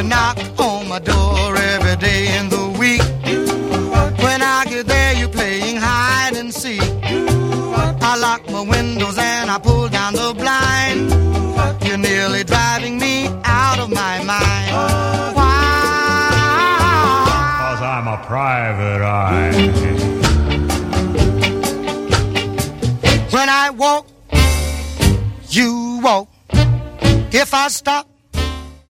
knock on my door every day in the week. When I get there, you're playing hide and seek. I lock my windows and I pull down the blind. You're nearly driving me out of my mind. Why? 'Cause I'm a private eye. When I walk, you walk. If I stop,